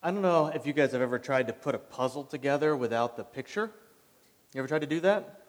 I don't know if you guys have ever tried to put a puzzle together without the picture. You ever tried to do that?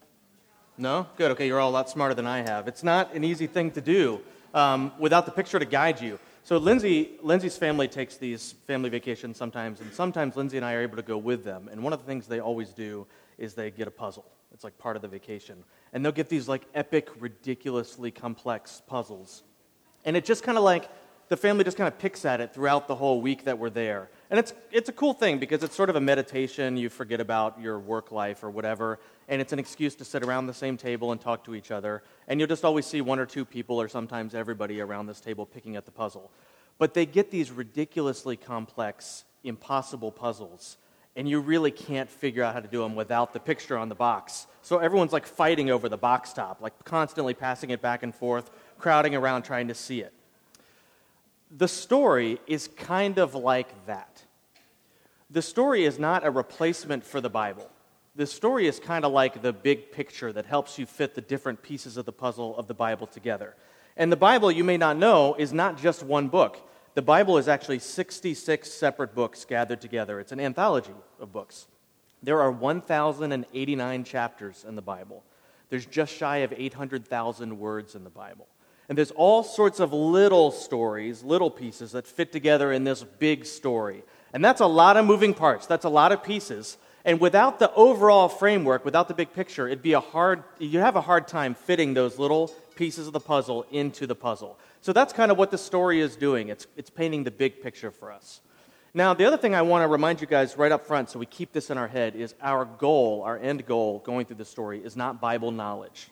No? Good. Okay, you're all a lot smarter than I have. It's not an easy thing to do without the picture to guide you. So Lindsay's family takes these family vacations sometimes, and sometimes Lindsay and I are able to go with them. And one of the things they always do is they get a puzzle. It's like part of the vacation. And they'll get these like epic, ridiculously complex puzzles. And it just kind of like, the family just kind of picks at it throughout the whole week that we're there. And it's a cool thing because it's sort of a meditation. You forget about your work life or whatever, and it's an excuse to sit around the same table and talk to each other. And you'll just always see one or two people or sometimes everybody around this table picking at the puzzle. But they get these ridiculously complex, impossible puzzles, and you really can't figure out how to do them without the picture on the box. So everyone's like fighting over the box top, like constantly passing it back and forth, crowding around trying to see it. The story is kind of like that. The story is not a replacement for the Bible. The story is kind of like the big picture that helps you fit the different pieces of the puzzle of the Bible together. And the Bible, you may not know, is not just one book. The Bible is actually 66 separate books gathered together. It's an anthology of books. There are 1,089 chapters in the Bible. There's just shy of 800,000 words in the Bible. And there's all sorts of little stories, little pieces that fit together in this big story. And that's a lot of moving parts. That's a lot of pieces. And without the overall framework, without the big picture, you'd have a hard time fitting those little pieces of the puzzle into the puzzle. So that's kind of what the story is doing. It's painting the big picture for us. Now, the other thing I want to remind you guys right up front, so we keep this in our head, is our goal, our end goal going through the story is not Bible knowledge.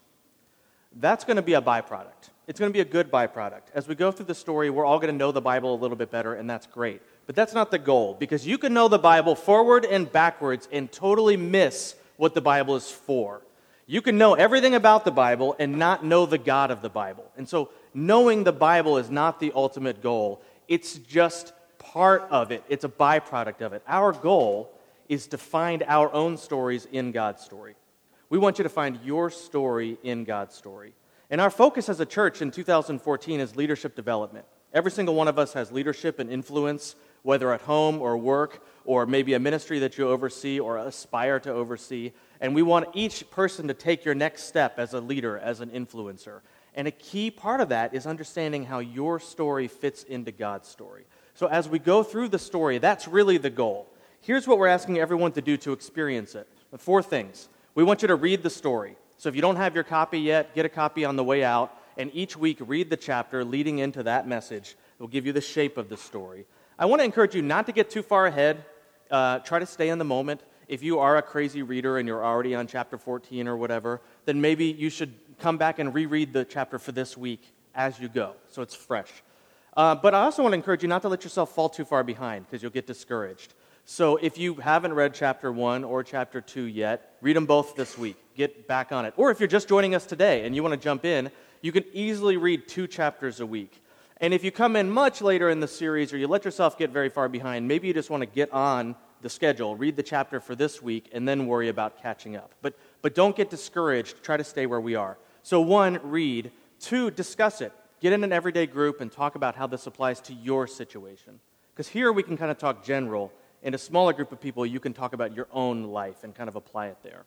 That's going to be a byproduct. It's going to be a good byproduct. As we go through the story, we're all going to know the Bible a little bit better, and that's great. But that's not the goal, because you can know the Bible forward and backwards and totally miss what the Bible is for. You can know everything about the Bible and not know the God of the Bible. And so knowing the Bible is not the ultimate goal. It's just part of it. It's a byproduct of it. Our goal is to find our own stories in God's story. We want you to find your story in God's story. And our focus as a church in 2014 is leadership development. Every single one of us has leadership and influence, whether at home or work, or maybe a ministry that you oversee or aspire to oversee. And we want each person to take your next step as a leader, as an influencer. And a key part of that is understanding how your story fits into God's story. So as we go through the story, that's really the goal. Here's what we're asking everyone to do to experience it. 4 things. We want you to read the story. So if you don't have your copy yet, get a copy on the way out, and each week read the chapter leading into that message. It will give you the shape of the story. I want to encourage you not to get too far ahead. Try to stay in the moment. If you are a crazy reader and you're already on chapter 14 or whatever, then maybe you should come back and reread the chapter for this week as you go, so it's fresh. But I also want to encourage you not to let yourself fall too far behind, because you'll get discouraged. So if you haven't read chapter 1 or chapter 2 yet, read them both this week. Get back on it. Or if you're just joining us today and you want to jump in, you can easily read 2 chapters a week. And if you come in much later in the series or you let yourself get very far behind, maybe you just want to get on the schedule, read the chapter for this week, and then worry about catching up. But don't get discouraged. Try to stay where we are. So 1, read. 2, discuss it. Get in an everyday group and talk about how this applies to your situation. Because here we can kind of talk general. In a smaller group of people, you can talk about your own life and kind of apply it there.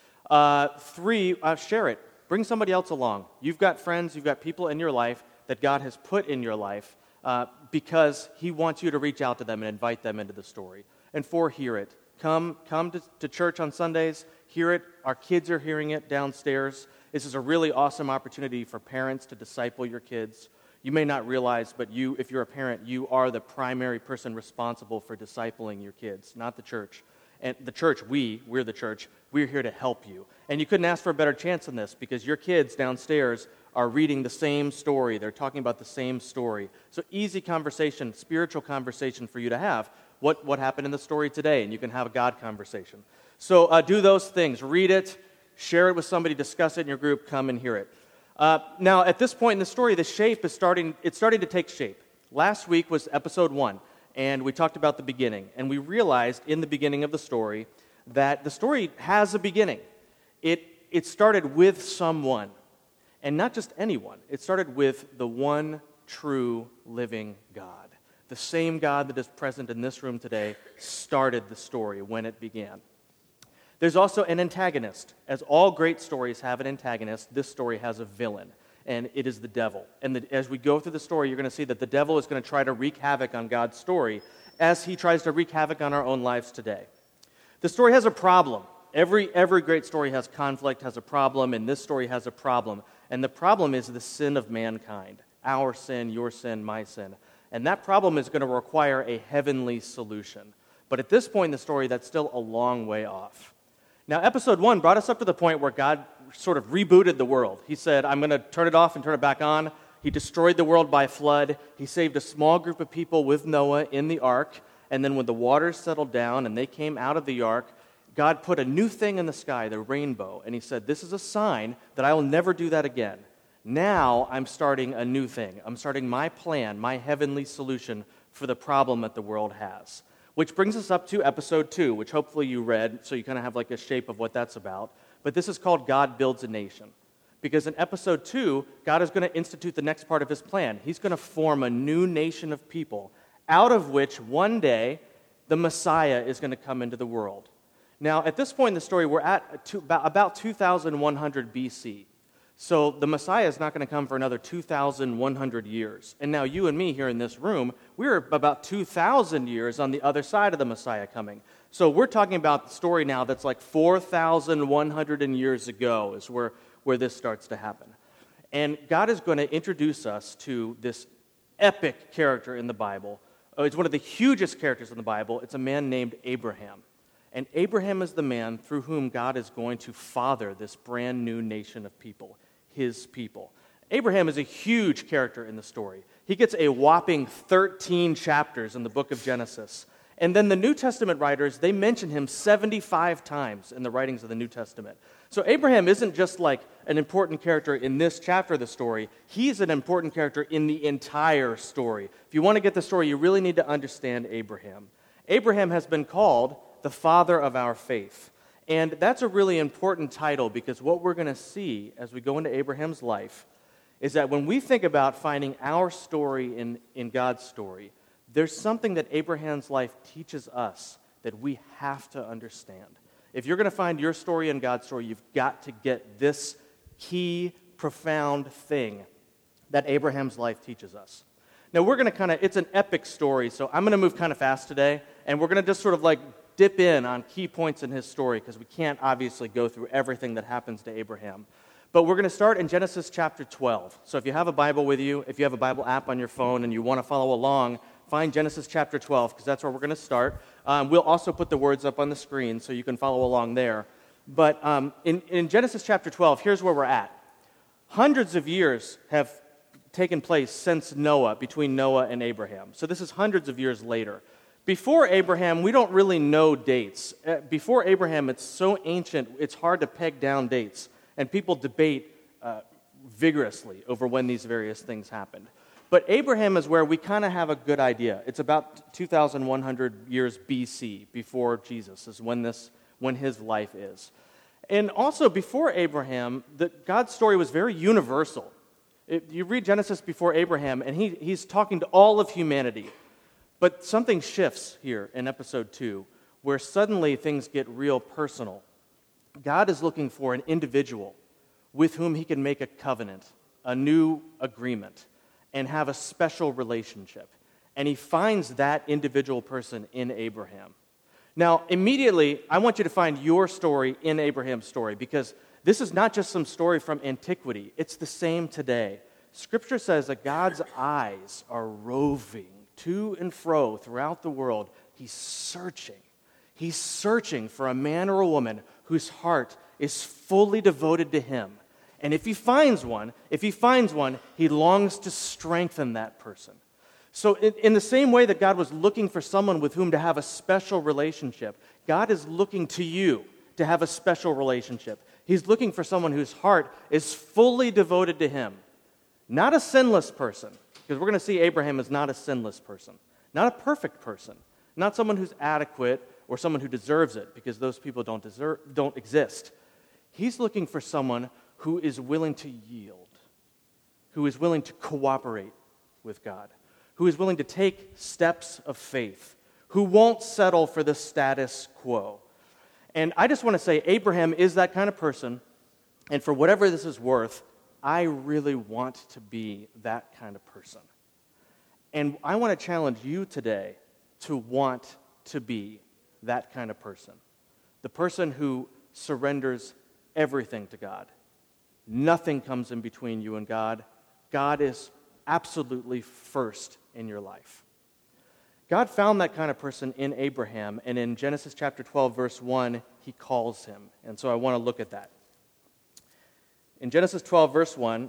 3, share it. Bring somebody else along. You've got friends, you've got people in your life that God has put in your life because He wants you to reach out to them and invite them into the story. And 4, hear it. Come to church on Sundays, hear it. Our kids are hearing it downstairs. This is a really awesome opportunity for parents to disciple your kids. You may not realize, but if you're a parent, you are the primary person responsible for discipling your kids, not the church. And the church, we're the church, we're here to help you. And you couldn't ask for a better chance than this, because your kids downstairs are reading the same story. They're talking about the same story. So easy conversation, spiritual conversation for you to have. What happened in the story today? And you can have a God conversation. So do those things. Read it, share it with somebody, discuss it in your group, come and hear it. Now, at this point in the story, the shape is starting to take shape. Last week was episode 1, and we talked about the beginning. And we realized in the beginning of the story that the story has a beginning. It started with someone, and not just anyone. It started with the one true living God, The same God that is present in this room today started the story when it began. There's also an antagonist. As all great stories have an antagonist, this story has a villain, and it is the devil. And as we go through the story, you're going to see that the devil is going to try to wreak havoc on God's story as he tries to wreak havoc on our own lives today. The story has a problem. Every great story has conflict, has a problem, and this story has a problem. And the problem is the sin of mankind. Our sin, your sin, my sin. And that problem is going to require a heavenly solution. But at this point in the story, that's still a long way off. Now, episode 1 brought us up to the point where God sort of rebooted the world. He said, I'm going to turn it off and turn it back on. He destroyed the world by flood. He saved a small group of people with Noah in the ark. And then when the waters settled down and they came out of the ark, God put a new thing in the sky, the rainbow. And he said, this is a sign that I will never do that again. Now I'm starting a new thing. I'm starting my plan, my heavenly solution for the problem that the world has. Which brings us up to episode 2, which hopefully you read, so you kind of have like a shape of what that's about. But this is called God Builds a Nation. Because in episode 2, God is going to institute the next part of his plan. He's going to form a new nation of people, out of which one day the Messiah is going to come into the world. Now, at this point in the story, we're at about 2,100 BC. So the Messiah is not going to come for another 2,100 years. And now you and me here in this room, we're about 2,000 years on the other side of the Messiah coming. So we're talking about the story now that's like 4,100 years ago is where this starts to happen. And God is going to introduce us to this epic character in the Bible. It's one of the hugest characters in the Bible. It's a man named Abraham. And Abraham is the man through whom God is going to father this brand new nation of people, his people. Abraham is a huge character in the story. He gets a whopping 13 chapters in the book of Genesis. And then the New Testament writers, they mention him 75 times in the writings of the New Testament. So Abraham isn't just like an important character in this chapter of the story. He's an important character in the entire story. If you want to get the story, you really need to understand Abraham. Abraham has been called the father of our faith. And that's a really important title because what we're going to see as we go into Abraham's life is that when we think about finding our story in God's story, there's something that Abraham's life teaches us that we have to understand. If you're going to find your story in God's story, you've got to get this key, profound thing that Abraham's life teaches us. Now, we're going to it's an epic story, so I'm going to move kind of fast today, and we're going to just sort of like dip in on key points in his story because we can't obviously go through everything that happens to Abraham. But we're going to start in Genesis chapter 12. So if you have a Bible with you, if you have a Bible app on your phone and you want to follow along, find Genesis chapter 12 because that's where we're going to start. We'll also put the words up on the screen so you can follow along there. But in Genesis chapter 12, here's where we're at. Hundreds of years have taken place since Noah, between Noah and Abraham. So this is hundreds of years later. Before Abraham, we don't really know dates. Before Abraham, it's so ancient, it's hard to peg down dates. And people debate vigorously over when these various things happened. But Abraham is where we kind of have a good idea. It's about 2,100 years BC, before Jesus, is when his life is. And also, before Abraham, God's story was very universal. You read Genesis before Abraham, and he's talking to all of humanity. But something shifts here in episode 2, where suddenly things get real personal. God is looking for an individual with whom he can make a covenant, a new agreement, and have a special relationship. And he finds that individual person in Abraham. Now, immediately, I want you to find your story in Abraham's story, because this is not just some story from antiquity. It's the same today. Scripture says that God's eyes are roving to and fro throughout the world. He's searching. He's searching for a man or a woman whose heart is fully devoted to him. And if he finds one, he longs to strengthen that person. So in the same way that God was looking for someone with whom to have a special relationship, God is looking to you to have a special relationship. He's looking for someone whose heart is fully devoted to him. Not a sinless person, because we're going to see Abraham is not a sinless person. Not a perfect person. Not someone who's adequate or someone who deserves it, because those people don't exist. He's looking for someone who is willing to yield, who is willing to cooperate with God, who is willing to take steps of faith, who won't settle for the status quo. And I just want to say Abraham is that kind of person, and for whatever this is worth, I really want to be that kind of person. And I want to challenge you today to want to be that kind of person. The person who surrenders everything to God. Nothing comes in between you and God. God is absolutely first in your life. God found that kind of person in Abraham, and in Genesis chapter 12, verse 1, he calls him. And so I want to look at that. In Genesis 12, verse 1,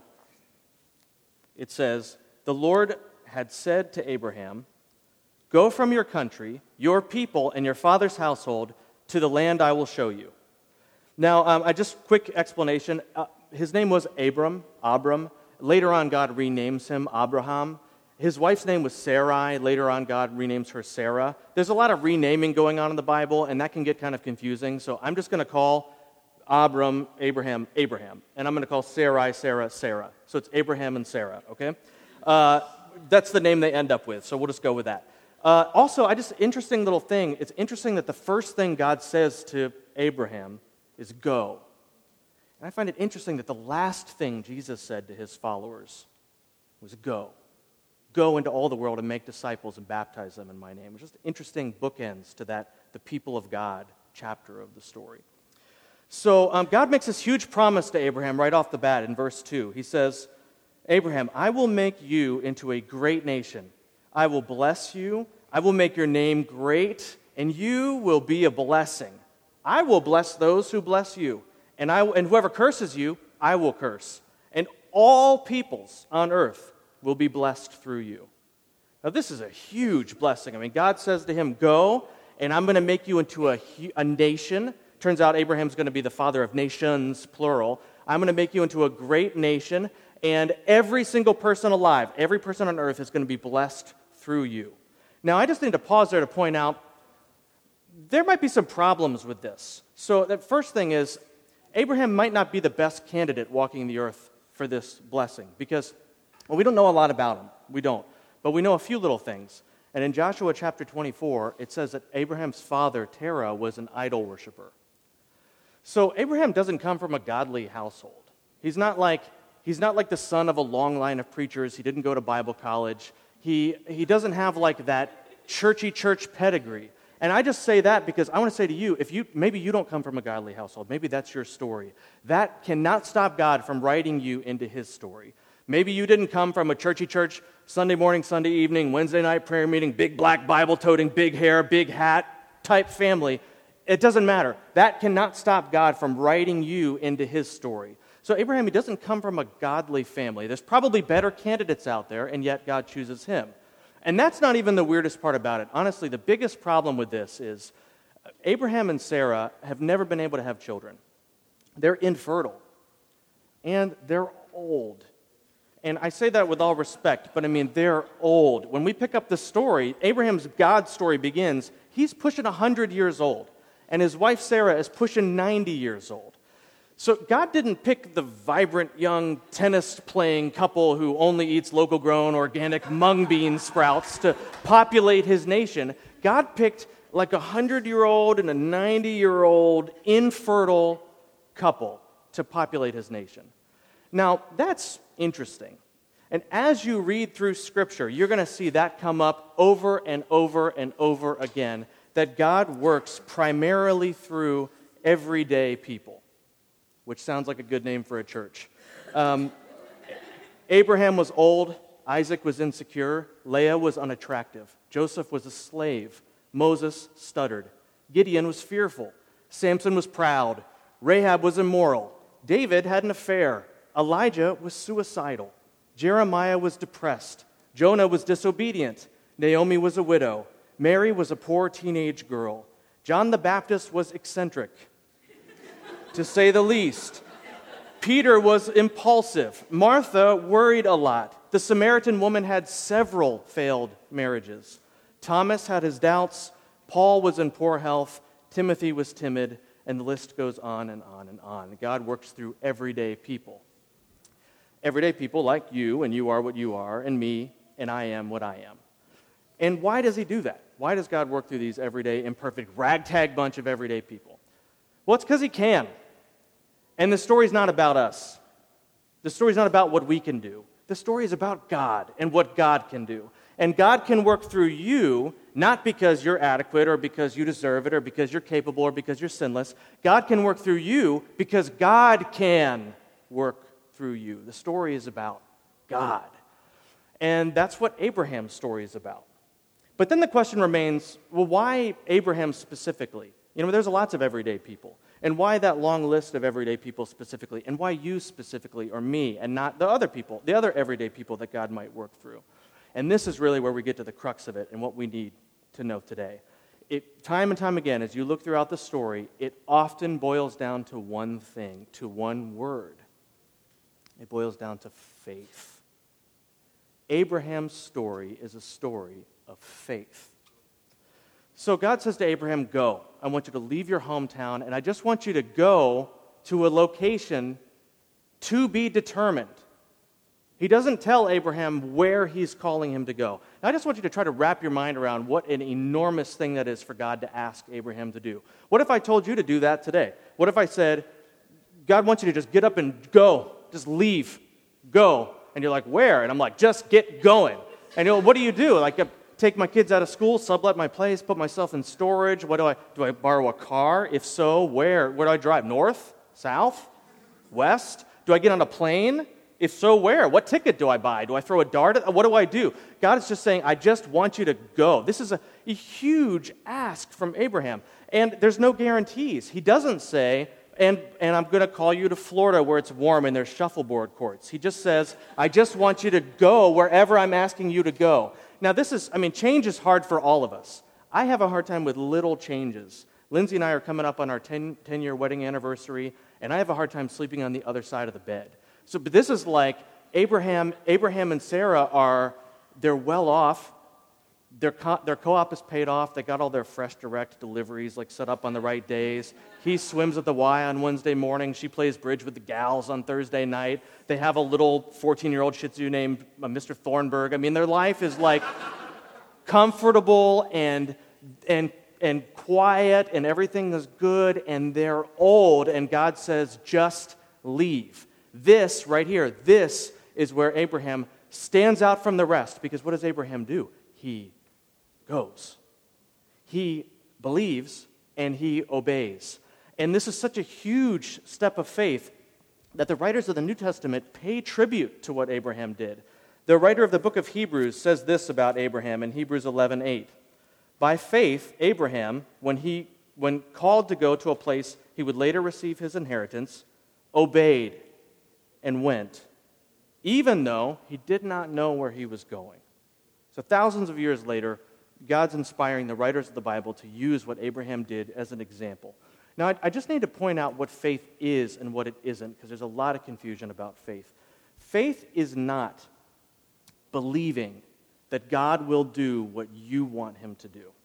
it says, "The Lord had said to Abraham, 'Go from your country, your people, and your father's household to the land I will show you.'" Now, just quick explanation. His name was Abram. Later on, God renames him Abraham. His wife's name was Sarai. Later on, God renames her Sarah. There's a lot of renaming going on in the Bible, and that can get kind of confusing. So I'm just going to call Abraham, Abraham. And I'm going to call Sarai, Sarah. So it's Abraham and Sarah, okay? That's the name they end up with, so we'll just go with that. Also, interesting little thing. It's interesting that the first thing God says to Abraham is go. And I find it interesting that the last thing Jesus said to his followers was go. Go into all the world and make disciples and baptize them in my name. It's just interesting bookends to that, the people of God chapter of the story. So God makes this huge promise to Abraham right off the bat in verse 2. He says, "Abraham, I will make you into a great nation. I will bless you. I will make your name great, and you will be a blessing. I will bless those who bless you, and whoever curses you, I will curse. And all peoples on earth will be blessed through you." Now, this is a huge blessing. I mean, God says to him, "Go, and I'm going to make you into a nation." Turns out Abraham's going to be the father of nations, plural. "I'm going to make you into a great nation, and every single person alive, every person on earth is going to be blessed through you." Now, I just need to pause there to point out there might be some problems with this. So the first thing is, Abraham might not be the best candidate walking the earth for this blessing because, well, we don't know a lot about him. We don't. But we know a few little things. And in Joshua chapter 24, it says that Abraham's father, Terah, was an idol worshiper. So Abraham doesn't come from a godly household. He's not like the son of a long line of preachers. He didn't go to Bible college. He doesn't have like that churchy church pedigree. And I just say that because I want to say to you, maybe you don't come from a godly household. Maybe that's your story. That cannot stop God from writing you into his story. Maybe you didn't come from a churchy church, Sunday morning, Sunday evening, Wednesday night prayer meeting, big black Bible-toting, big hair, big hat type family. It doesn't matter. That cannot stop God from writing you into his story. So Abraham, he doesn't come from a godly family. There's probably better candidates out there, and yet God chooses him. And that's not even the weirdest part about it. Honestly, the biggest problem with this is Abraham and Sarah have never been able to have children. They're infertile. And they're old. And I say that with all respect, but I mean, they're old. When we pick up the story, Abraham's God story begins, he's pushing 100 years old. And his wife Sarah is pushing 90 years old. So God didn't pick the vibrant young tennis-playing couple who only eats local-grown organic mung bean sprouts to populate his nation. God picked like a 100-year-old and a 90-year-old infertile couple to populate his nation. Now, that's interesting. And as you read through Scripture, you're going to see that come up over and over and over again, that God works primarily through everyday people, which sounds like a good name for a church. Abraham was old, Isaac was insecure, Leah was unattractive, Joseph was a slave, Moses stuttered, Gideon was fearful, Samson was proud, Rahab was immoral, David had an affair, Elijah was suicidal, Jeremiah was depressed, Jonah was disobedient, Naomi was a widow, Mary was a poor teenage girl, John the Baptist was eccentric, to say the least. Peter was impulsive. Martha worried a lot. The Samaritan woman had several failed marriages. Thomas had his doubts. Paul was in poor health. Timothy was timid. And the list goes on and on and on. God works through everyday people. Everyday people like you, and you are what you are, and me, and I am what I am. And why does he do that? Why does God work through these everyday, imperfect, ragtag bunch of everyday people? Well, it's because he can. And the story's not about us. The story's not about what we can do. The story is about God and what God can do. And God can work through you, not because you're adequate or because you deserve it or because you're capable or because you're sinless. God can work through you because God can work through you. The story is about God. And that's what Abraham's story is about. But then the question remains, well, why Abraham specifically? There's lots of everyday people. And why that long list of everyday people specifically? And why you specifically, or me, and not the other people, the other everyday people that God might work through? And this is really where we get to the crux of it and what we need to know today. Time and time again, as you look throughout the story, it often boils down to one thing, to one word. It boils down to faith. Abraham's story is a story of faith. So God says to Abraham, go. I want you to leave your hometown, and I just want you to go to a location to be determined. He doesn't tell Abraham where he's calling him to go. Now, I just want you to try to wrap your mind around what an enormous thing that is for God to ask Abraham to do. What if I told you to do that today? What if I said, God wants you to just get up and go, just leave, go. And you're like, where? And I'm like, just get going. And what do? Like, take my kids out of school, sublet my place, put myself in storage. Do I borrow a car? If so, where? Where do I drive? North? South? West? Do I get on a plane? If so, where? What ticket do I buy? Do I throw a dart? What do I do? God is just saying, I just want you to go. This is a huge ask from Abraham. And there's no guarantees. He doesn't say, and I'm going to call you to Florida where it's warm and there's shuffleboard courts. He just says, I just want you to go wherever I'm asking you to go. Now, change is hard for all of us. I have a hard time with little changes. Lindsay and I are coming up on our 10-year wedding anniversary, and I have a hard time sleeping on the other side of the bed. But this is like Abraham and Sarah they're well off. Their co-op is paid off. They got all their Fresh Direct deliveries set up on the right days. He swims at the Y on Wednesday morning. She plays bridge with the gals on Thursday night. They have a little 14-year-old Shih Tzu named Mr. Thornburg. Their life is comfortable and quiet, and everything is good, and they're old, and God says, just leave. This right here, this is where Abraham stands out from the rest, because what does Abraham do? He goes. He believes and he obeys. And this is such a huge step of faith that the writers of the New Testament pay tribute to what Abraham did. The writer of the book of Hebrews says this about Abraham in Hebrews 11:8. By faith, Abraham, when called to go to a place he would later receive his inheritance, obeyed and went, even though he did not know where he was going. So thousands of years later, God's inspiring the writers of the Bible to use what Abraham did as an example. Now, I just need to point out what faith is and what it isn't, because there's a lot of confusion about faith. Faith is not believing that God will do what you want him to do.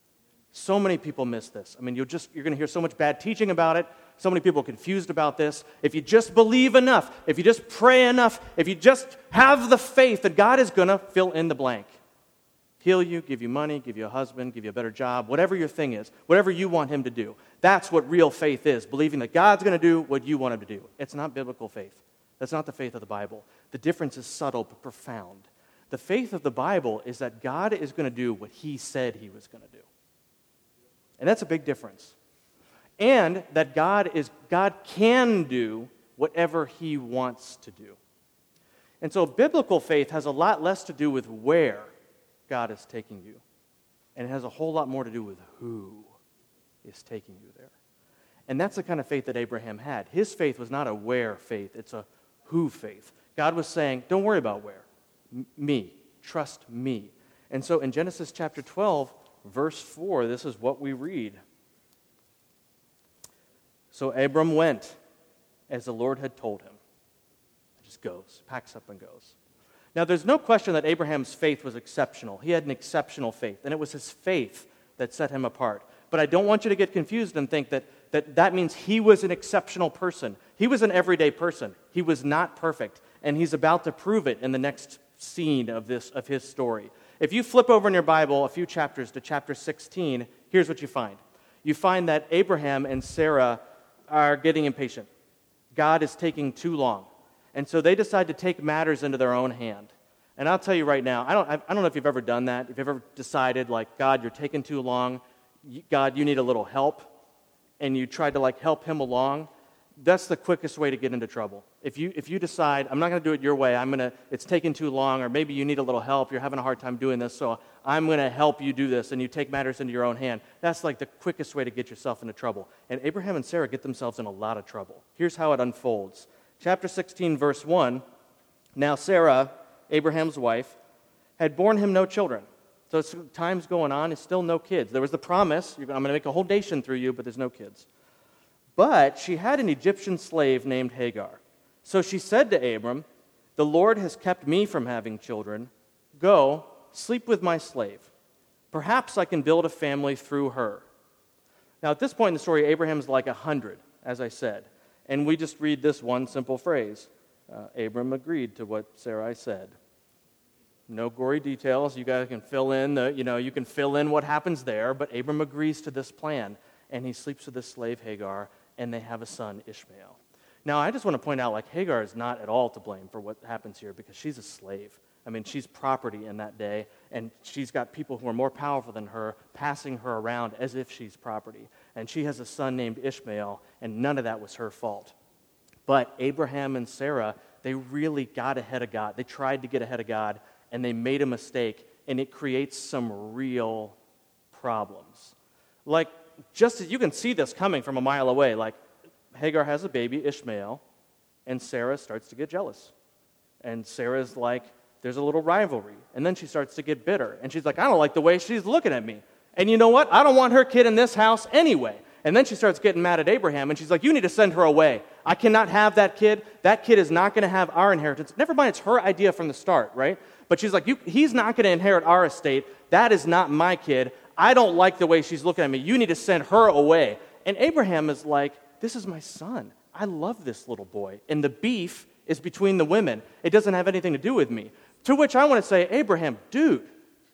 So many people miss this. You're going to hear so much bad teaching about it. So many people are confused about this. If you just believe enough, if you just pray enough, if you just have the faith that God is going to fill in the blank. Heal you, give you money, give you a husband, give you a better job, whatever your thing is, whatever you want him to do. That's what real faith is, believing that God's going to do what you want him to do. It's not biblical faith. That's not the faith of the Bible. The difference is subtle but profound. The faith of the Bible is that God is going to do what he said he was going to do. And that's a big difference. And that God can do whatever he wants to do. And so biblical faith has a lot less to do with where God is taking you. And it has a whole lot more to do with who is taking you there. And that's the kind of faith that Abraham had. His faith was not a where faith, it's a who faith. God was saying, don't worry about where. Me. Trust me. And so in Genesis chapter 12, verse 4, this is what we read. So Abram went as the Lord had told him. He just goes, packs up and goes. Now, there's no question that Abraham's faith was exceptional. He had an exceptional faith, and it was his faith that set him apart. But I don't want you to get confused and think that means he was an exceptional person. He was an everyday person. He was not perfect, and he's about to prove it in the next scene of his story. If you flip over in your Bible a few chapters to chapter 16, here's what you find. You find that Abraham and Sarah are getting impatient. God is taking too long. And so they decide to take matters into their own hand. And I'll tell you right now, I don't know if you've ever done that, if you've ever decided, like, God, you're taking too long, God, you need a little help, and you tried to, like, help him along. That's the quickest way to get into trouble. If you decide, I'm not going to do it your way, it's taking too long, or maybe you need a little help, you're having a hard time doing this, so I'm going to help you do this, and you take matters into your own hand, that's like the quickest way to get yourself into trouble. And Abraham and Sarah get themselves in a lot of trouble. Here's how it unfolds. Chapter 16, verse 1, now Sarah, Abraham's wife, had borne him no children. So time's going on, it's still no kids. There was the promise, I'm going to make a whole nation through you, but there's no kids. But she had an Egyptian slave named Hagar. So she said to Abram, the Lord has kept me from having children. Go, sleep with my slave. Perhaps I can build a family through her. Now at this point in the story, Abraham's like 100, as I said. And we just read this one simple phrase. Abram agreed to what Sarai said. No gory details. You guys can fill in you can fill in what happens there, but Abram agrees to this plan, and he sleeps with this slave Hagar, and they have a son, Ishmael. Now, I just want to point out, like, Hagar is not at all to blame for what happens here because she's a slave. I mean, she's property in that day, and she's got people who are more powerful than her passing her around as if she's property. And she has a son named Ishmael, and none of that was her fault. But Abraham and Sarah, they really got ahead of God. They tried to get ahead of God, and they made a mistake, and it creates some real problems. Like, just as you can see this coming from a mile away, like, Hagar has a baby, Ishmael, and Sarah starts to get jealous. And Sarah's like, there's a little rivalry. And then she starts to get bitter. And she's like, I don't like the way she's looking at me. And you know what? I don't want her kid in this house anyway. And then she starts getting mad at Abraham, and she's like, you need to send her away. I cannot have that kid. That kid is not going to have our inheritance. Never mind, it's her idea from the start, right? But she's like, he's not going to inherit our estate. That is not my kid. I don't like the way she's looking at me. You need to send her away. And Abraham is like, this is my son. I love this little boy. And the beef is between the women. It doesn't have anything to do with me. To which I want to say, Abraham, dude,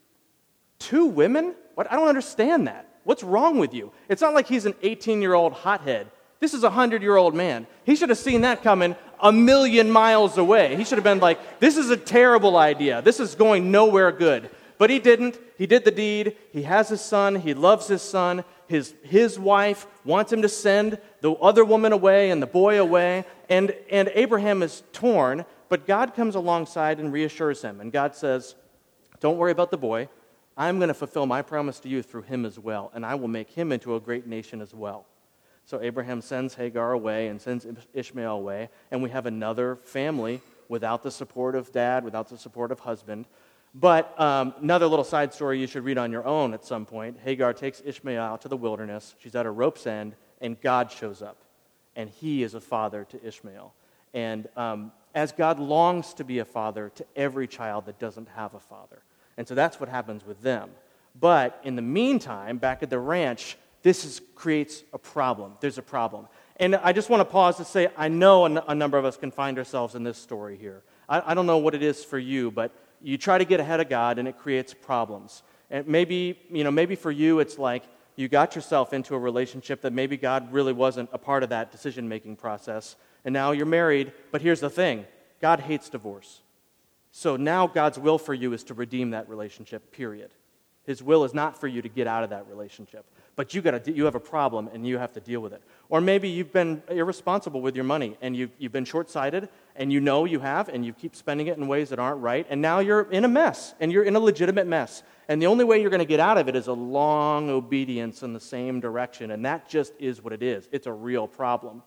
2 women? What? I don't understand that. What's wrong with you? It's not like he's an 18-year-old hothead. This is a 100-year-old man. He should have seen that coming a million miles away. He should have been like, this is a terrible idea. This is going nowhere good. But he didn't. He did the deed. He has his son. He loves his son. His wife wants him to send the other woman away and the boy away. And Abraham is torn, but God comes alongside and reassures him. And God says, don't worry about the boy. I'm going to fulfill my promise to you through him as well, and I will make him into a great nation as well. So Abraham sends Hagar away and sends Ishmael away, and we have another family without the support of dad, without the support of husband. But another little side story you should read on your own at some point. Hagar takes Ishmael out to the wilderness. She's at a rope's end, and God shows up, and he is a father to Ishmael. And as God longs to be a father to every child that doesn't have a father. And so that's what happens with them. But in the meantime, back at the ranch, this creates a problem. There's a problem. And I just want to pause to say, I know a number of us can find ourselves in this story here. I don't know what it is for you, but you try to get ahead of God, and it creates problems. And maybe for you, it's like you got yourself into a relationship that maybe God really wasn't a part of that decision-making process, and now you're married, but here's the thing. God hates divorce. So now God's will for you is to redeem that relationship, period. His will is not for you to get out of that relationship. But you have a problem, and you have to deal with it. Or maybe you've been irresponsible with your money, and you've been short-sighted, and you know you have, and you keep spending it in ways that aren't right, and now you're in a mess, and you're in a legitimate mess. And the only way you're going to get out of it is a long obedience in the same direction, and that just is what it is. It's a real problem.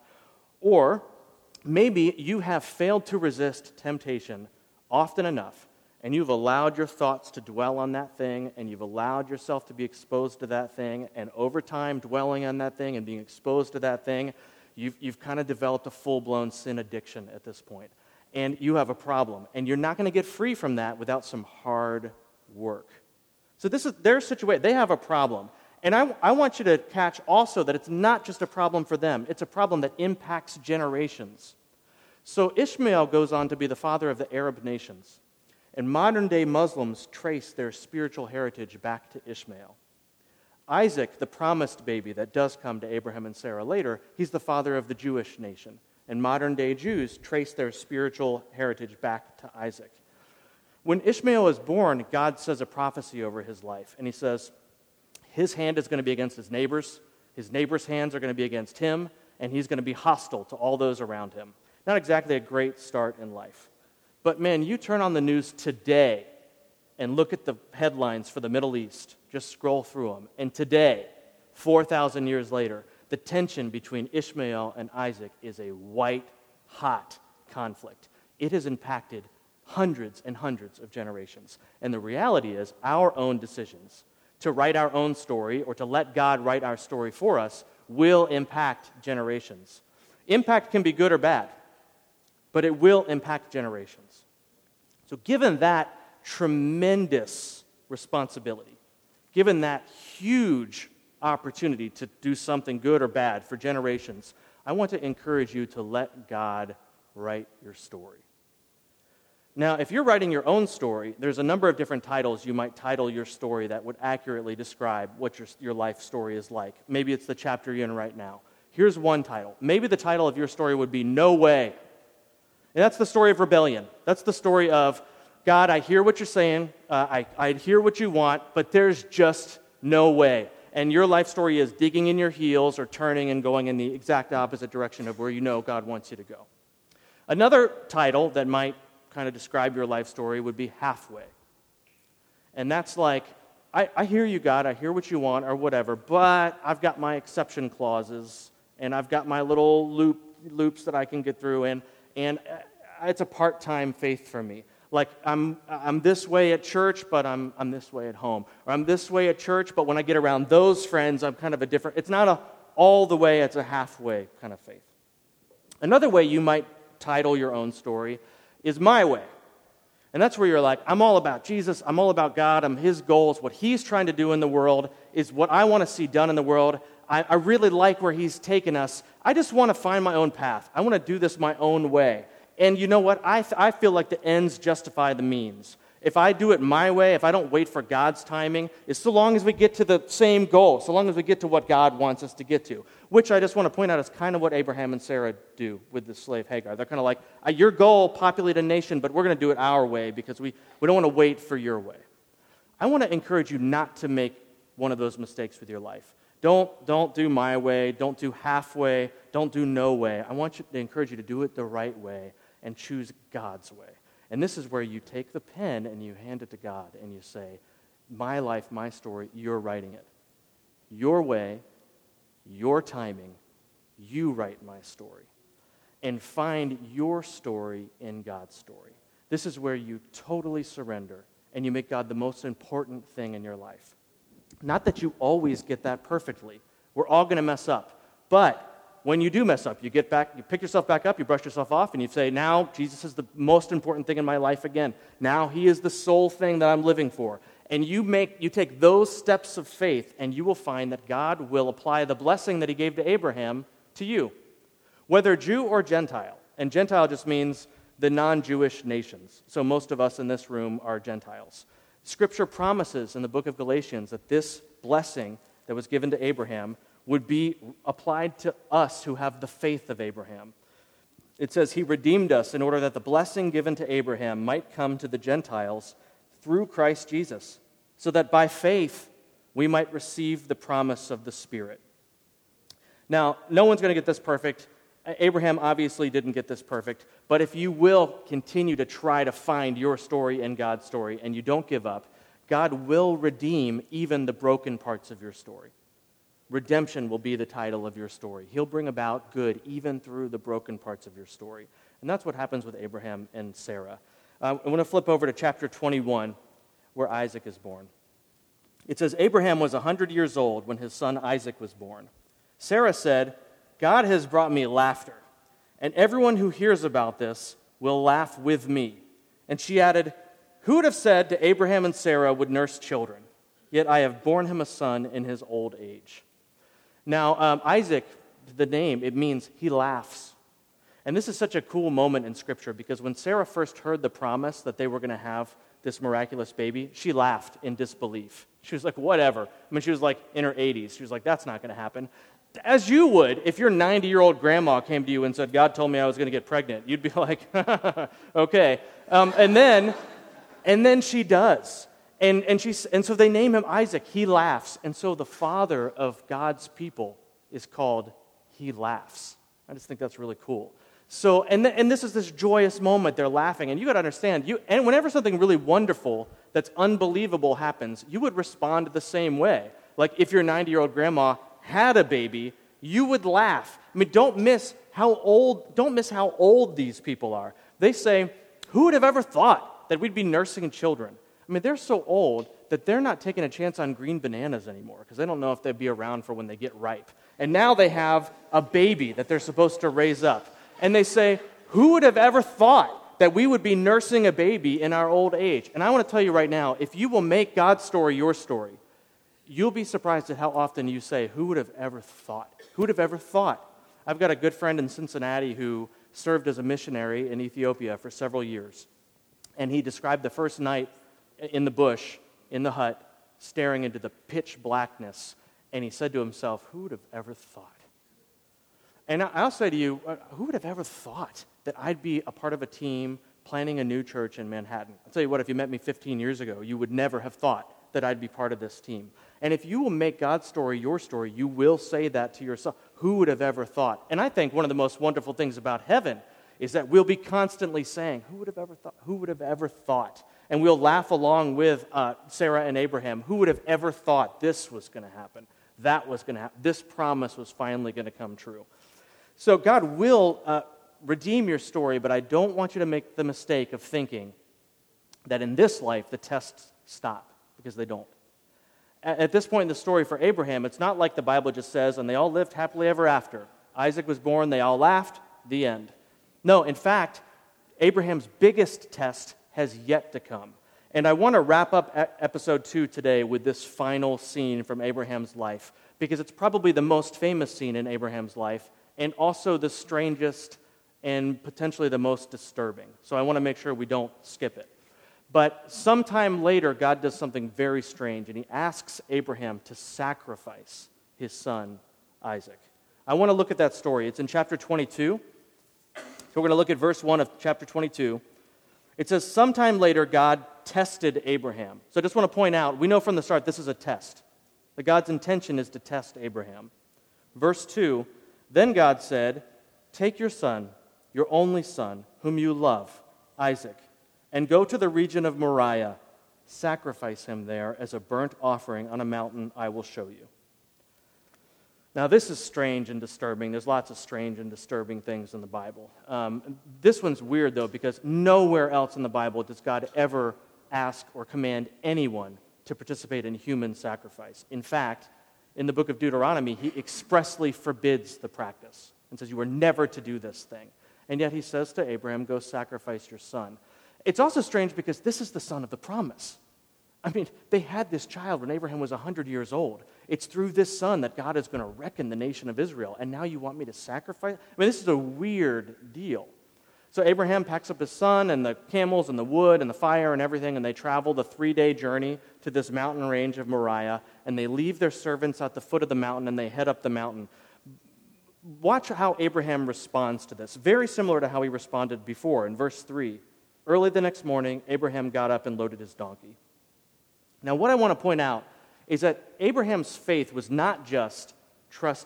Or maybe you have failed to resist temptation often enough, and you've allowed your thoughts to dwell on that thing, and you've allowed yourself to be exposed to that thing, and over time dwelling on that thing and being exposed to that thing, you've kind of developed a full-blown sin addiction at this point. And you have a problem, and you're not going to get free from that without some hard work. So this is their situation. They have a problem. And I want you to catch also that it's not just a problem for them. It's a problem that impacts generations. So Ishmael goes on to be the father of the Arab nations. And modern-day Muslims trace their spiritual heritage back to Ishmael. Isaac, the promised baby that does come to Abraham and Sarah later, he's the father of the Jewish nation. And modern-day Jews trace their spiritual heritage back to Isaac. When Ishmael is born, God says a prophecy over his life. And he says, his hand is going to be against his neighbors' hands are going to be against him, and he's going to be hostile to all those around him. Not exactly a great start in life. But man, you turn on the news today and look at the headlines for the Middle East. Just scroll through them. And today, 4,000 years later, the tension between Ishmael and Isaac is a white-hot conflict. It has impacted hundreds and hundreds of generations. And the reality is, our own decisions to write our own story or to let God write our story for us will impact generations. Impact can be good or bad, but it will impact generations. So given that tremendous responsibility, given that huge opportunity to do something good or bad for generations, I want to encourage you to let God write your story. Now, if you're writing your own story, there's a number of different titles you might title your story that would accurately describe what your life story is like. Maybe it's the chapter you're in right now. Here's one title. Maybe the title of your story would be No Way. And that's the story of rebellion. That's the story of, God, I hear what you're saying, I hear what you want, but there's just no way. And your life story is digging in your heels or turning and going in the exact opposite direction of where you know God wants you to go. Another title that might kind of describe your life story would be Halfway. And that's like, I hear you, God, I hear what you want or whatever, but I've got my exception clauses and I've got my little loops that I can get through, and it's a part-time faith for me. Like, I'm this way at church, but I'm this way at home. Or I'm this way at church, but when I get around those friends, I'm kind of a different. It's not a all the way, it's a halfway kind of faith. Another way you might title your own story is My Way. And that's where you're like, I'm all about Jesus, I'm all about God, I'm His goals, what He's trying to do in the world is what I want to see done in the world. I really like where He's taken us. I just want to find my own path. I want to do this my own way. And you know what? I feel like the ends justify the means. If I do it my way, if I don't wait for God's timing, it's so long as we get to the same goal, so long as we get to what God wants us to get to, which I just want to point out is kind of what Abraham and Sarah do with the slave Hagar. They're kind of like, your goal, populate a nation, but we're going to do it our way because we don't want to wait for your way. I want to encourage you not to make one of those mistakes with your life. Don't do my way, don't do halfway, don't do no way. I want to encourage you to do it the right way and choose God's way. And this is where you take the pen and you hand it to God and you say, my life, my story, you're writing it. Your way, your timing, you write my story. And find your story in God's story. This is where you totally surrender and you make God the most important thing in your life. Not that you always get that perfectly. We're all going to mess up. But when you do mess up, you get back, you pick yourself back up, you brush yourself off, and you say, now Jesus is the most important thing in my life again. Now He is the sole thing that I'm living for. And you take those steps of faith, and you will find that God will apply the blessing that He gave to Abraham to you. Whether Jew or Gentile, and Gentile just means the non-Jewish nations. So most of us in this room are Gentiles. Scripture promises in the book of Galatians that this blessing that was given to Abraham would be applied to us who have the faith of Abraham. It says, He redeemed us in order that the blessing given to Abraham might come to the Gentiles through Christ Jesus, so that by faith we might receive the promise of the Spirit. Now, no one's going to get this perfect. Abraham obviously didn't get this perfect, but if you will continue to try to find your story and God's story, and you don't give up, God will redeem even the broken parts of your story. Redemption will be the title of your story. He'll bring about good even through the broken parts of your story. And that's what happens with Abraham and Sarah. I want to flip over to chapter 21, where Isaac is born. It says, Abraham was 100 years old when his son Isaac was born. Sarah said, God has brought me laughter, and everyone who hears about this will laugh with me. And she added, who would have said to Abraham and Sarah would nurse children? Yet I have borne him a son in his old age. Now, Isaac, the name, it means he laughs. And this is such a cool moment in Scripture because when Sarah first heard the promise that they were going to have this miraculous baby, she laughed in disbelief. She was like, whatever. I mean, she was like in her 80s. She was like, that's not going to happen. As you would if your 90-year-old grandma came to you and said, God told me I was going to get pregnant. You'd be like, okay. And then she does. And so they name him Isaac. He laughs. And so the father of God's people is called He Laughs. I just think that's really cool. So, and this is this joyous moment. They're laughing. And you got to understand, and whenever something really wonderful that's unbelievable happens, you would respond the same way. Like if your 90-year-old grandma had a baby, you would laugh. I mean, don't miss how old these people are. They say, who would have ever thought that we'd be nursing children? I mean, they're so old that they're not taking a chance on green bananas anymore because they don't know if they'd be around for when they get ripe. And now they have a baby that they're supposed to raise up. And they say, who would have ever thought that we would be nursing a baby in our old age? And I want to tell you right now, if you will make God's story your story, you'll be surprised at how often you say, who would have ever thought? Who would have ever thought? I've got a good friend in Cincinnati who served as a missionary in Ethiopia for several years. And he described the first night in the bush, in the hut, staring into the pitch blackness. And he said to himself, who would have ever thought? And I'll say to you, who would have ever thought that I'd be a part of a team planning a new church in Manhattan? I'll tell you what, if you met me 15 years ago, you would never have thought that I'd be part of this team. And if you will make God's story your story, you will say that to yourself. Who would have ever thought? And I think one of the most wonderful things about heaven is that we'll be constantly saying, who would have ever thought? Who would have ever thought? And we'll laugh along with Sarah and Abraham. Who would have ever thought this was going to happen? That was going to happen. This promise was finally going to come true. So God will redeem your story, but I don't want you to make the mistake of thinking that in this life the tests stop, because they don't. At this point in the story for Abraham, it's not like the Bible just says, and they all lived happily ever after. Isaac was born, they all laughed, the end. No, in fact, Abraham's biggest test has yet to come. And I want to wrap up episode 2 today with this final scene from Abraham's life, because it's probably the most famous scene in Abraham's life, and also the strangest and potentially the most disturbing. So I want to make sure we don't skip it. But sometime later, God does something very strange, and he asks Abraham to sacrifice his son, Isaac. I want to look at that story. It's in chapter 22. So we're going to look at verse 1 of chapter 22. It says, sometime later, God tested Abraham. So I just want to point out, we know from the start this is a test. That God's intention is to test Abraham. Verse 2, then God said, take your son, your only son, whom you love, Isaac, and go to the region of Moriah. Sacrifice him there as a burnt offering on a mountain I will show you. Now, this is strange and disturbing. There's lots of strange and disturbing things in the Bible. This one's weird, though, because nowhere else in the Bible does God ever ask or command anyone to participate in human sacrifice. In fact, in the book of Deuteronomy, he expressly forbids the practice and says, you are never to do this thing. And yet he says to Abraham, go sacrifice your son. It's also strange because this is the son of the promise. I mean, they had this child when Abraham was 100 years old. It's through this son that God is going to reckon the nation of Israel. And now you want me to sacrifice? I mean, this is a weird deal. So Abraham packs up his son and the camels and the wood and the fire and everything, and they travel the 3-day journey to this mountain range of Moriah, and they leave their servants at the foot of the mountain, and they head up the mountain. Watch how Abraham responds to this. Very similar to how he responded before in verse 3. Early the next morning, Abraham got up and loaded his donkey. Now, what I want to point out is that Abraham's faith was not just trust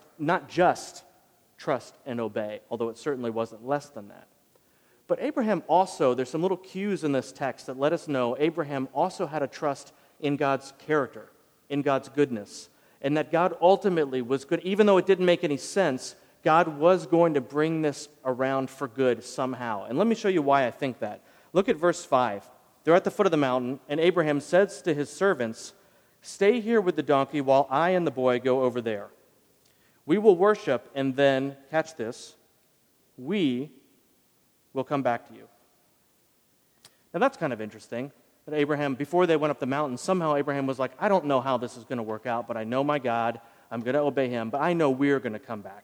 and obey, although it certainly wasn't less than that. But Abraham also, there's some little cues in this text that let us know Abraham also had a trust in God's character, in God's goodness, and that God ultimately was good. Even though it didn't make any sense, God was going to bring this around for good somehow. And let me show you why I think that. Look at verse 5. They're at the foot of the mountain, and Abraham says to his servants, stay here with the donkey while I and the boy go over there. We will worship, and then, catch this, we will come back to you. Now that's kind of interesting, that Abraham, before they went up the mountain, somehow Abraham was like, I don't know how this is going to work out, but I know my God, I'm going to obey him, but I know we're going to come back.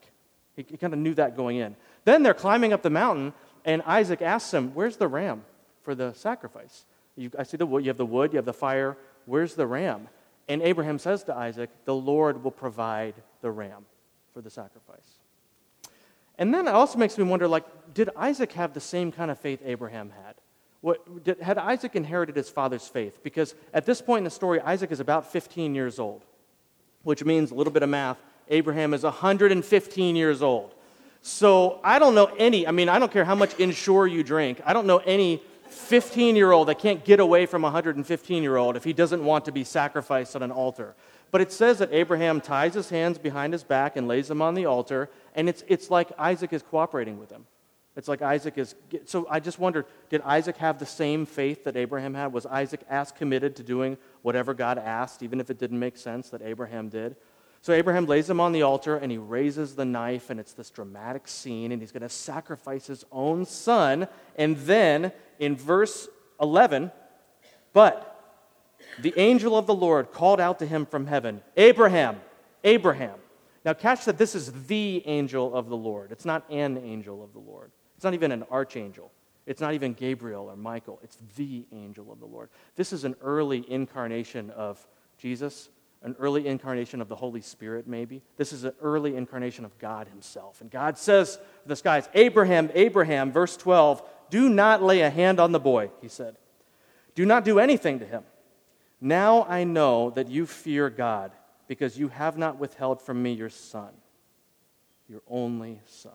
He kind of knew that going in. Then they're climbing up the mountain, and Isaac asks him, where's the ram for the sacrifice? I see the wood, you have the fire, where's the ram? And Abraham says to Isaac, the Lord will provide the ram for the sacrifice. And then it also makes me wonder, did Isaac have the same kind of faith Abraham had? Had Isaac inherited his father's faith? Because at this point in the story, Isaac is about 15 years old, which means, a little bit of math, Abraham is 115 years old. So I don't know I don't care how much Ensure you drink, I don't know any 15-year-old that can't get away from a 115-year-old if he doesn't want to be sacrificed on an altar. But it says that Abraham ties his hands behind his back and lays them on the altar, and it's like Isaac is cooperating with him. It's like Isaac is... So I just wondered, did Isaac have the same faith that Abraham had? Was Isaac as committed to doing whatever God asked, even if it didn't make sense, that Abraham did? So Abraham lays him on the altar, and he raises the knife, and it's this dramatic scene, and he's going to sacrifice his own son. And then, in verse 11, but the angel of the Lord called out to him from heaven, Abraham, Abraham. Now catch that this is the angel of the Lord. It's not an angel of the Lord. It's not even an archangel. It's not even Gabriel or Michael. It's the angel of the Lord. This is an early incarnation of Jesus, an early incarnation of the Holy Spirit, maybe. This is an early incarnation of God himself. And God says to the skies, Abraham, Abraham, verse 12, do not lay a hand on the boy, he said. Do not do anything to him. Now I know that you fear God, because you have not withheld from me your son, your only son.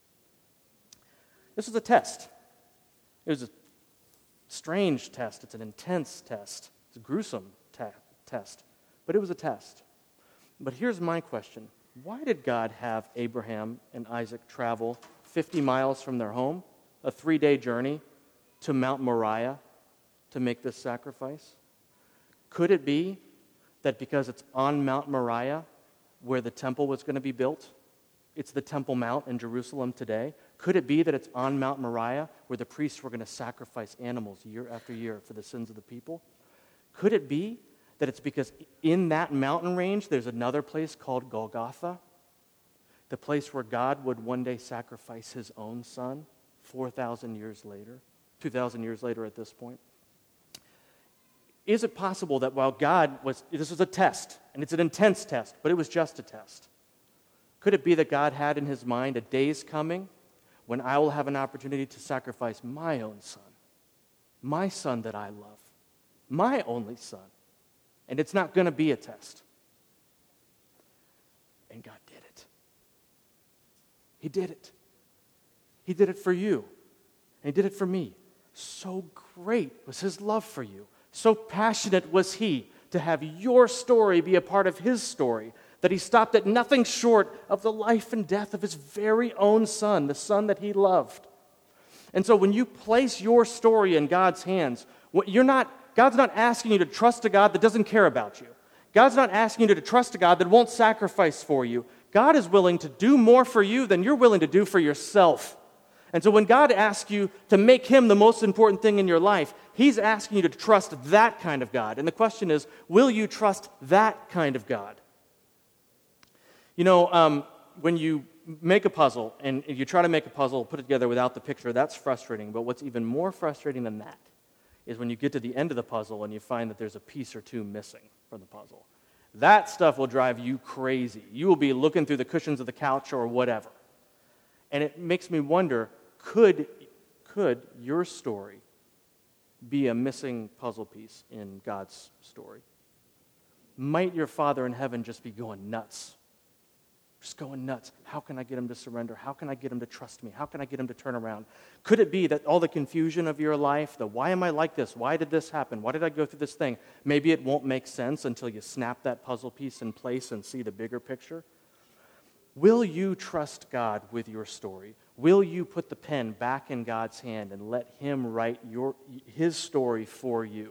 This was a test. It was a strange test. It's an intense test. It's a gruesome test. But it was a test. But here's my question. Why did God have Abraham and Isaac travel 50 miles from their home, a 3-day journey, to Mount Moriah to make this sacrifice? Could it be that because it's on Mount Moriah where the temple was going to be built, it's the Temple Mount in Jerusalem today? Could it be that it's on Mount Moriah where the priests were going to sacrifice animals year after year for the sins of the people? Could it be that it's because in that mountain range there's another place called Golgotha, the place where God would one day sacrifice his own son 4,000 years later, 2,000 years later at this point? Is it possible that while this was a test, and it's an intense test, but it was just a test, could it be that God had in his mind a day's coming when I will have an opportunity to sacrifice my own son, my son that I love, my only son, and it's not going to be a test? And God did it. He did it. He did it for you, and he did it for me. So great was his love for you. So passionate was he to have your story be a part of his story that he stopped at nothing short of the life and death of his very own son, the son that he loved. And so when you place your story in God's hands, God's not asking you to trust a God that doesn't care about you. God's not asking you to trust a God that won't sacrifice for you. God is willing to do more for you than you're willing to do for yourself. And so when God asks you to make him the most important thing in your life, he's asking you to trust that kind of God. And the question is, will you trust that kind of God? You know, when you make a puzzle, and if you try to make a puzzle, put it together without the picture, that's frustrating. But what's even more frustrating than that is when you get to the end of the puzzle and you find that there's a piece or two missing from the puzzle. That stuff will drive you crazy. You will be looking through the cushions of the couch or whatever. And it makes me wonder, could your story be a missing puzzle piece in God's story? Might your Father in heaven just be going nuts? Just going nuts. How can I get him to surrender? How can I get him to trust me? How can I get him to turn around? Could it be that all the confusion of your life, the why am I like this? Why did this happen? Why did I go through this thing? Maybe it won't make sense until you snap that puzzle piece in place and see the bigger picture. Will you trust God with your story? Will you put the pen back in God's hand and let him write his story for you?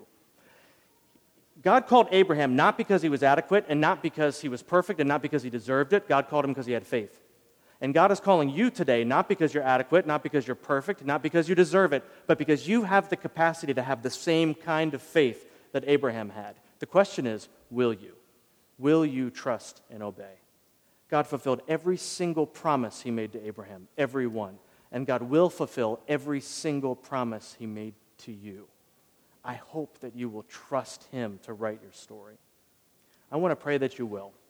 God called Abraham not because he was adequate and not because he was perfect and not because he deserved it. God called him because he had faith. And God is calling you today not because you're adequate, not because you're perfect, not because you deserve it, but because you have the capacity to have the same kind of faith that Abraham had. The question is, will you? Will you trust and obey? God fulfilled every single promise he made to Abraham, every one. And God will fulfill every single promise he made to you. I hope that you will trust him to write your story. I want to pray that you will.